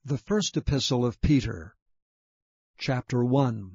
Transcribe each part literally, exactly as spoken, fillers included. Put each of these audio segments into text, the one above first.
The First Epistle of Peter, Chapter one.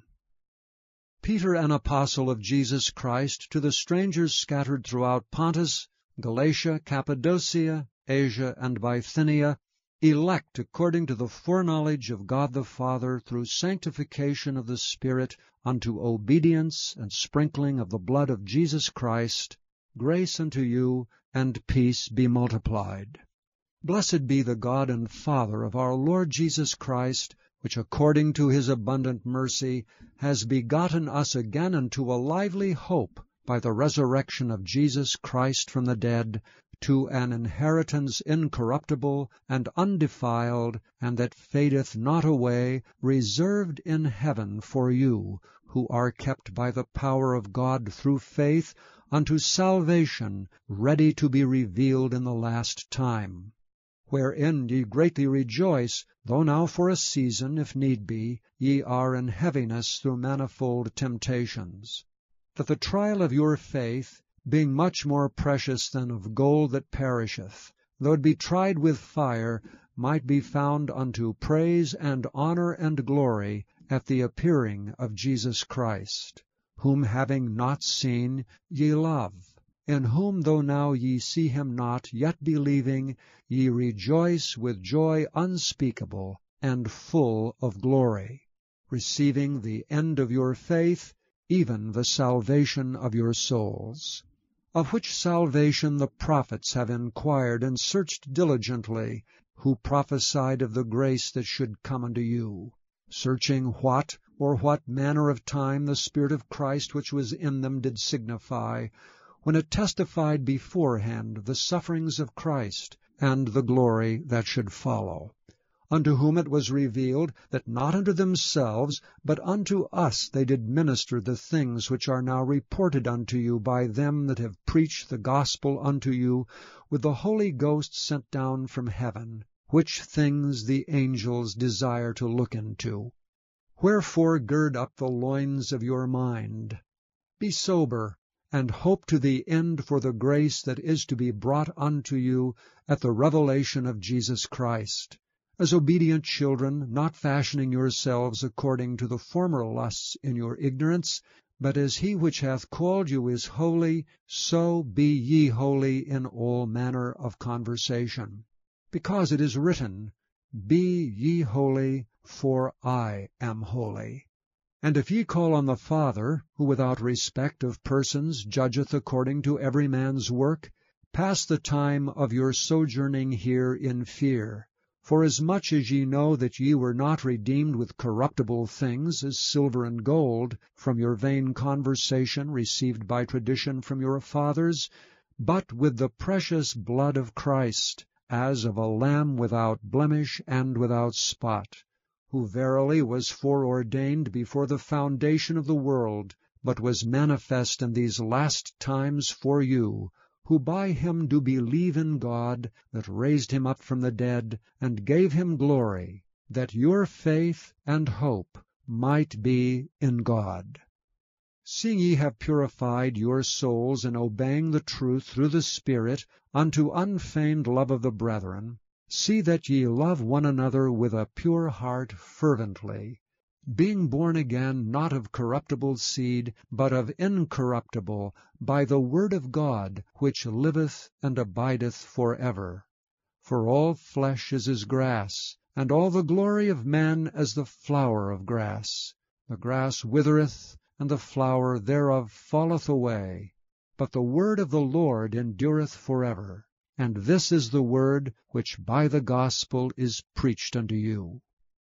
Peter, an apostle of Jesus Christ, to the strangers scattered throughout Pontus, Galatia, Cappadocia, Asia, and Bithynia, elect according to the foreknowledge of God the Father, through sanctification of the Spirit, unto obedience and sprinkling of the blood of Jesus Christ, grace unto you, and peace be multiplied. Blessed be the God and Father of our Lord Jesus Christ, which according to his abundant mercy has begotten us again unto a lively hope by the resurrection of Jesus Christ from the dead, to an inheritance incorruptible and undefiled, and that fadeth not away, reserved in heaven for you, who are kept by the power of God through faith unto salvation, ready to be revealed in the last time. Wherein ye greatly rejoice, though now for a season, if need be, ye are in heaviness through manifold temptations, that the trial of your faith, being much more precious than of gold that perisheth, though it be tried with fire, might be found unto praise and honor and glory at the appearing of Jesus Christ, whom having not seen ye love, in whom though now ye see him not, yet believing, ye rejoice with joy unspeakable and full of glory, receiving the end of your faith, even the salvation of your souls. Of which salvation the prophets have inquired and searched diligently, who prophesied of the grace that should come unto you, searching what or what manner of time the Spirit of Christ which was in them did signify, when it testified beforehand the sufferings of Christ, and the glory that should follow, unto whom it was revealed that not unto themselves, but unto us they did minister the things which are now reported unto you by them that have preached the gospel unto you with the Holy Ghost sent down from heaven, which things the angels desire to look into. Wherefore gird up the loins of your mind. Be sober, and hope to the end for the grace that is to be brought unto you at the revelation of Jesus Christ, as obedient children, not fashioning yourselves according to the former lusts in your ignorance, but as he which hath called you is holy, so be ye holy in all manner of conversation. Because it is written, Be ye holy, for I am holy. And if ye call on the Father, who without respect of persons judgeth according to every man's work, pass the time of your sojourning here in fear. Forasmuch as ye know that ye were not redeemed with corruptible things, as silver and gold, from your vain conversation received by tradition from your fathers, but with the precious blood of Christ, as of a lamb without blemish and without spot, who verily was foreordained before the foundation of the world, but was manifest in these last times for you, who by him do believe in God, that raised him up from the dead, and gave him glory, that your faith and hope might be in God. Seeing ye have purified your souls in obeying the truth through the Spirit, unto unfeigned love of the brethren, see that ye love one another with a pure heart fervently, being born again not of corruptible seed, but of incorruptible, by the word of God, which liveth and abideth for ever. For all flesh is as grass, and all the glory of men as the flower of grass. The grass withereth, and the flower thereof falleth away, but the word of the Lord endureth for ever. And this is the word which by the gospel is preached unto you.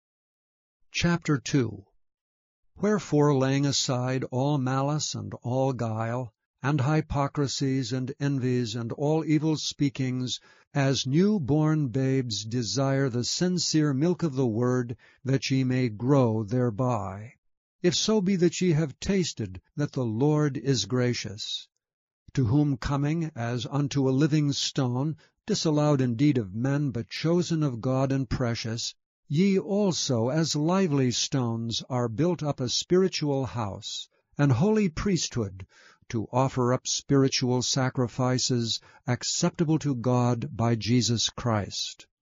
Chapter two. Wherefore, laying aside all malice and all guile, and hypocrisies and envies and all evil speakings, as new-born babes desire the sincere milk of the word, that ye may grow thereby, if so be that ye have tasted that the Lord is gracious. To whom coming as unto a living stone, disallowed indeed of men, but chosen of God and precious, ye also as lively stones are built up a spiritual house, an holy priesthood, to offer up spiritual sacrifices acceptable to God by Jesus Christ.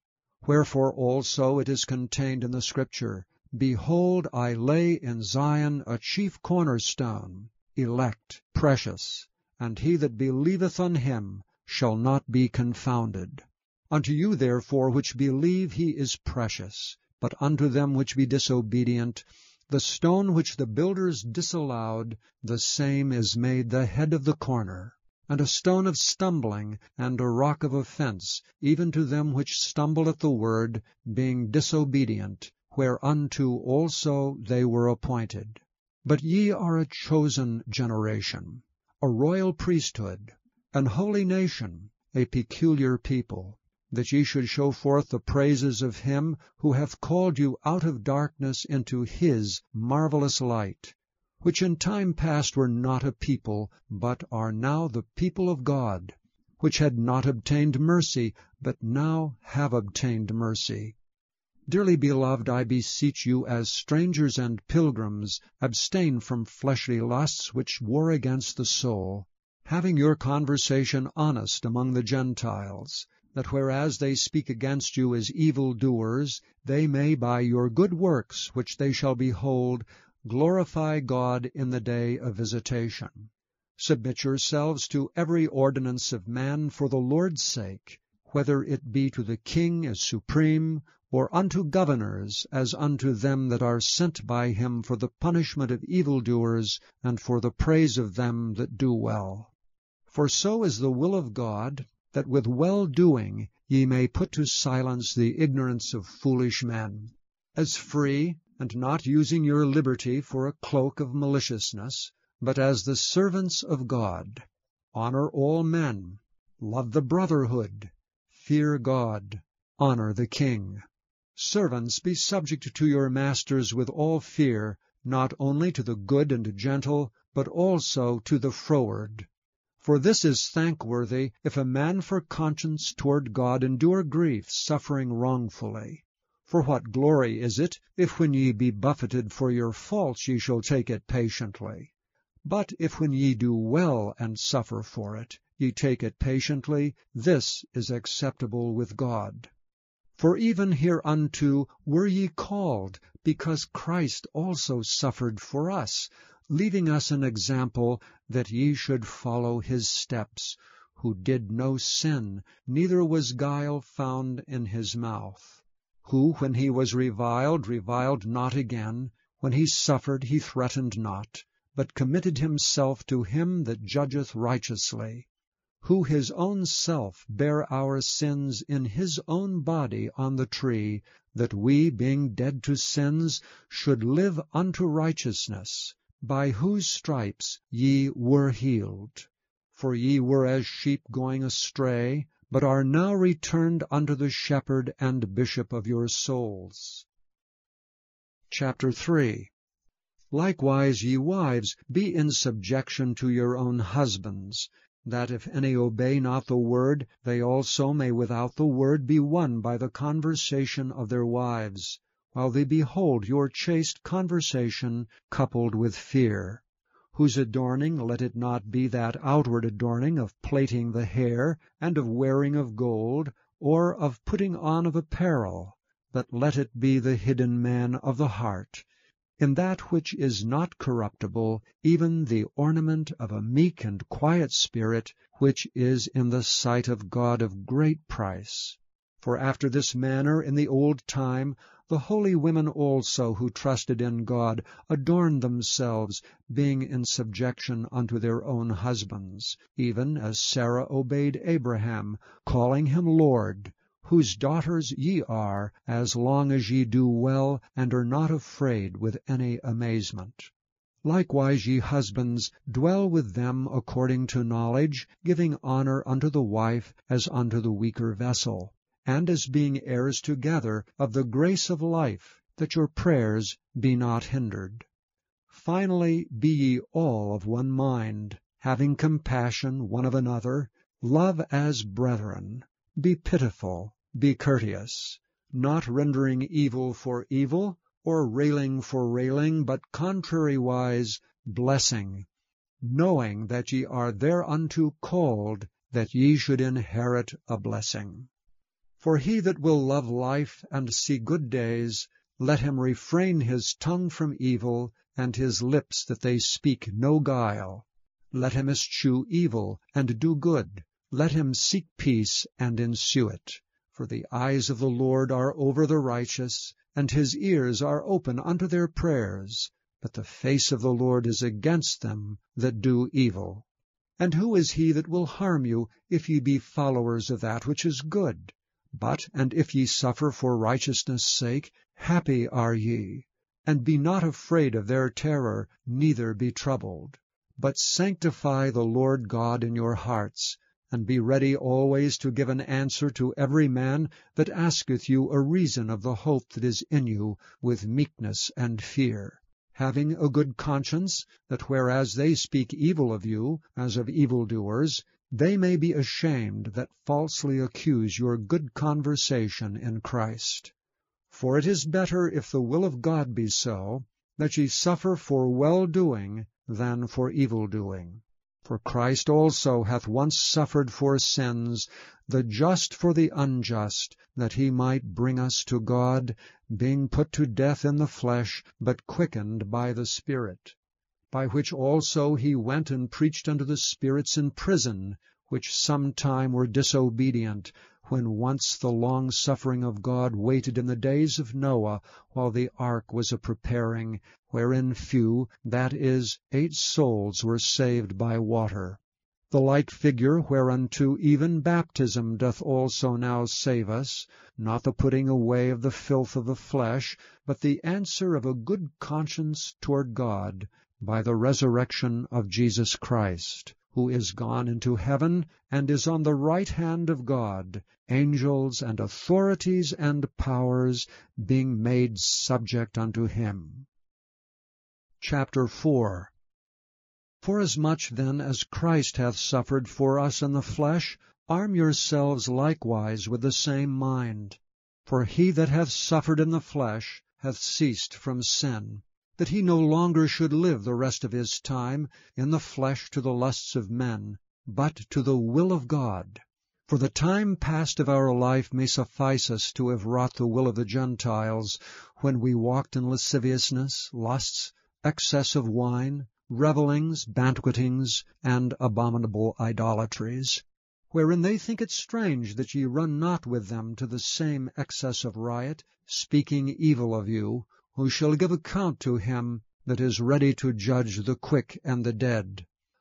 Wherefore also it is contained in the Scripture, Behold, I lay in Zion a chief cornerstone, elect, precious, and he that believeth on him shall not be confounded. Unto you therefore which believe he is precious, but unto them which be disobedient, the stone which the builders disallowed, the same is made the head of the corner, and a stone of stumbling, and a rock of offense, even to them which stumble at the word, being disobedient, whereunto also they were appointed. But ye are a chosen generation, a royal priesthood, an holy nation, a peculiar people, that ye should show forth the praises of him who hath called you out of darkness into his marvelous light, which in time past were not a people, but are now the people of God, which had not obtained mercy, but now have obtained mercy. Dearly beloved, I beseech you, as strangers and pilgrims, abstain from fleshly lusts which war against the soul, having your conversation honest among the Gentiles, that whereas they speak against you as evildoers, they may by your good works, which they shall behold, glorify God in the day of visitation. Submit yourselves to every ordinance of man for the Lord's sake, whether it be to the king as supreme, or unto governors, as unto them that are sent by him for the punishment of evildoers, and for the praise of them that do well. For so is the will of God, that with well-doing ye may put to silence the ignorance of foolish men. As free, and not using your liberty for a cloak of maliciousness, but as the servants of God. Honor all men, love the brotherhood, fear God, honor the king. Servants, be subject to your masters with all fear, not only to the good and gentle, but also to the froward. For this is thankworthy, if a man for conscience toward God endure grief, suffering wrongfully. For what glory is it, if when ye be buffeted for your faults ye shall take it patiently? But if when ye do well and suffer for it, ye take it patiently, this is acceptable with God. For even hereunto were ye called, because Christ also suffered for us, leaving us an example, that ye should follow his steps, who did no sin, neither was guile found in his mouth. Who, when he was reviled, reviled not again, when he suffered, he threatened not, but committed himself to him that judgeth righteously, who his own self bare our sins in his own body on the tree, that we, being dead to sins, should live unto righteousness, by whose stripes ye were healed. For ye were as sheep going astray, but are now returned unto the shepherd and bishop of your souls. Chapter three. Likewise, ye wives, be in subjection to your own husbands, that if any obey not the word, they also may without the word be won by the conversation of their wives, while they behold your chaste conversation coupled with fear, whose adorning let it not be that outward adorning of plaiting the hair, and of wearing of gold, or of putting on of apparel, but let it be the hidden man of the heart, in that which is not corruptible, even the ornament of a meek and quiet spirit, which is in the sight of God of great price. For after this manner in the old time the holy women also who trusted in God adorned themselves, being in subjection unto their own husbands, even as Sarah obeyed Abraham, calling him Lord, whose daughters ye are, as long as ye do well, and are not afraid with any amazement. Likewise, ye husbands, dwell with them according to knowledge, giving honor unto the wife as unto the weaker vessel, and as being heirs together of the grace of life, that your prayers be not hindered. Finally, be ye all of one mind, having compassion one of another, love as brethren, be pitiful, be courteous, not rendering evil for evil, or railing for railing, but contrariwise blessing, knowing that ye are thereunto called, that ye should inherit a blessing. For he that will love life and see good days, let him refrain his tongue from evil, and his lips that they speak no guile. Let him eschew evil, and do good. Let him seek peace, and ensue it. For the eyes of the Lord are over the righteous, and his ears are open unto their prayers. But the face of the Lord is against them that do evil. And who is he that will harm you, if ye be followers of that which is good? But, and if ye suffer for righteousness' sake, happy are ye. And be not afraid of their terror, neither be troubled. But sanctify the Lord God in your hearts, and be ready always to give an answer to every man that asketh you a reason of the hope that is in you, with meekness and fear, having a good conscience, that whereas they speak evil of you, as of evildoers, they may be ashamed that falsely accuse your good conversation in Christ. For it is better, if the will of God be so, that ye suffer for well-doing than for evil-doing. For Christ also hath once suffered for sins, the just for the unjust, that he might bring us to God, being put to death in the flesh, but quickened by the Spirit. By which also he went and preached unto the spirits in prison, which sometime were disobedient, when once the long-suffering of God waited in the days of Noah, while the ark was a-preparing, wherein few, that is, eight souls, were saved by water. The like figure whereunto even baptism doth also now save us, not the putting away of the filth of the flesh, but the answer of a good conscience toward God, by the resurrection of Jesus Christ, who is gone into heaven, and is on the right hand of God, angels and authorities and powers being made subject unto him. Chapter four. Forasmuch then as Christ hath suffered for us in the flesh, arm yourselves likewise with the same mind. For he that hath suffered in the flesh hath ceased from sin, that he no longer should live the rest of his time in the flesh to the lusts of men, but to the will of God. For the time past of our life may suffice us to have wrought the will of the Gentiles, when we walked in lasciviousness, lusts, excess of wine, revellings, banquetings, and abominable idolatries, wherein they think it strange that ye run not with them to the same excess of riot, speaking evil of you, who shall give account to him that is ready to judge the quick and the dead.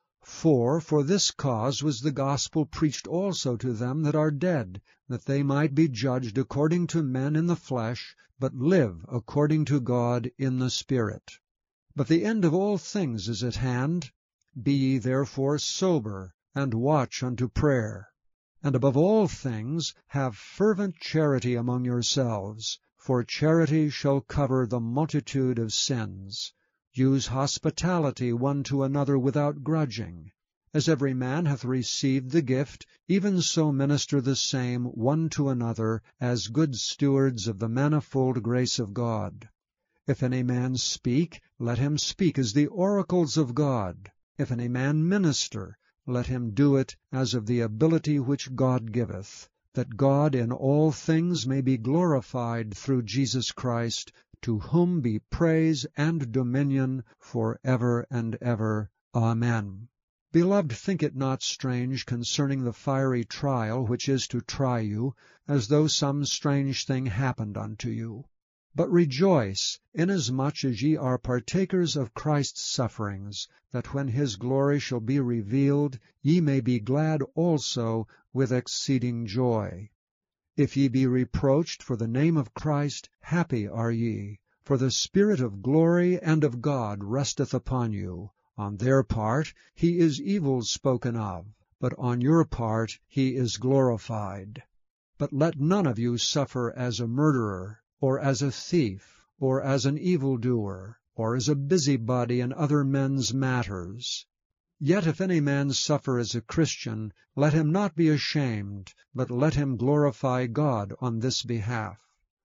For for this cause was the gospel preached also to them that are dead, that they might be judged according to men in the flesh, but live according to God in the Spirit. But the end of all things is at hand. Be ye therefore sober, and watch unto prayer. And above all things have fervent charity among yourselves, for charity shall cover the multitude of sins. Use hospitality one to another without grudging. As every man hath received the gift, even so minister the same one to another, as good stewards of the manifold grace of God. If any man speak, let him speak as the oracles of God. If any man minister, let him do it as of the ability which God giveth, that God in all things may be glorified through Jesus Christ, to whom be praise and dominion for ever and ever. Amen. Beloved, think it not strange concerning the fiery trial which is to try you, as though some strange thing happened unto you. But rejoice, inasmuch as ye are partakers of Christ's sufferings, that when his glory shall be revealed, ye may be glad also with exceeding joy. If ye be reproached for the name of Christ, happy are ye, for the Spirit of glory and of God resteth upon you. On their part he is evil spoken of, but on your part he is glorified. But let none of you suffer as a murderer, or as a thief, or as an evildoer, or as a busybody in other men's matters. Yet if any man suffer as a Christian, let him not be ashamed, but let him glorify God on this behalf.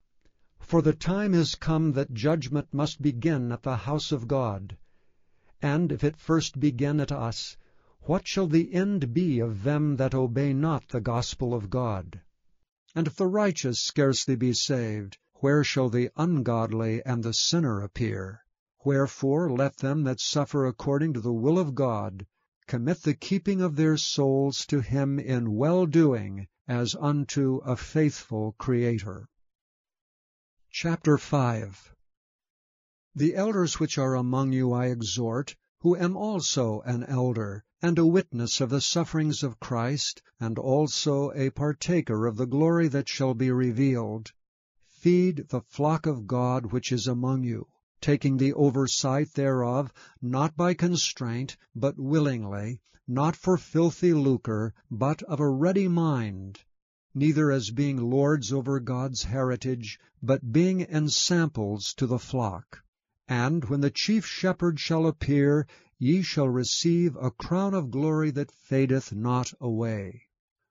For the time is come that judgment must begin at the house of God. And if it first begin at us, what shall the end be of them that obey not the gospel of God? And if the righteous scarcely be saved, where shall the ungodly and the sinner appear? Wherefore let them that suffer according to the will of God commit the keeping of their souls to him in well-doing, as unto a faithful Creator. Chapter five. The elders which are among you I exhort, who am also an elder, and a witness of the sufferings of Christ, and also a partaker of the glory that shall be revealed. Feed the flock of God which is among you, taking the oversight thereof, not by constraint, but willingly, not for filthy lucre, but of a ready mind, neither as being lords over God's heritage, but being ensamples to the flock. And when the chief shepherd shall appear, ye shall receive a crown of glory that fadeth not away.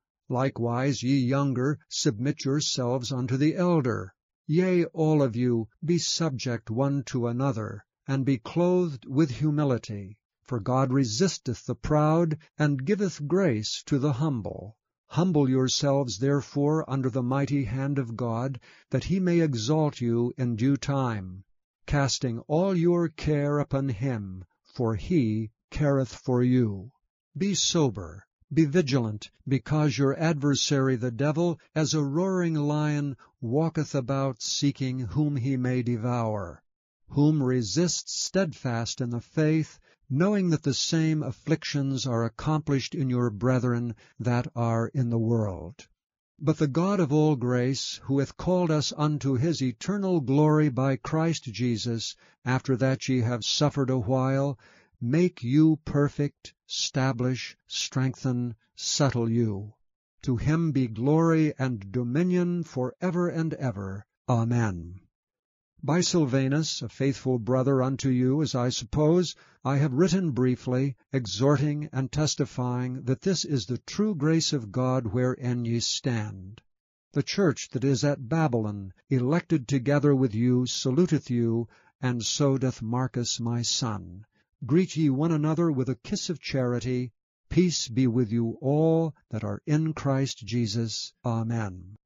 Likewise ye younger, submit yourselves unto the elder. Yea, all of you, be subject one to another, and be clothed with humility. For God resisteth the proud, and giveth grace to the humble. Humble yourselves therefore under the mighty hand of God, that he may exalt you in due time, casting all your care upon him, for he careth for you. Be sober, be vigilant, because your adversary the devil, as a roaring lion, walketh about seeking whom he may devour, whom resist steadfast in the faith, knowing that the same afflictions are accomplished in your brethren that are in the world. But the God of all grace, who hath called us unto his eternal glory by Christ Jesus, after that ye have suffered a while, make you perfect, stablish, strengthen, settle you. To him be glory and dominion for ever and ever. Amen. By Silvanus, a faithful brother unto you, as I suppose, I have written briefly, exhorting and testifying that this is the true grace of God wherein ye stand. The church that is at Babylon, elected together with you, saluteth you, and so doth Marcus my son. Greet ye one another with a kiss of charity. Peace be with you all that are in Christ Jesus. Amen.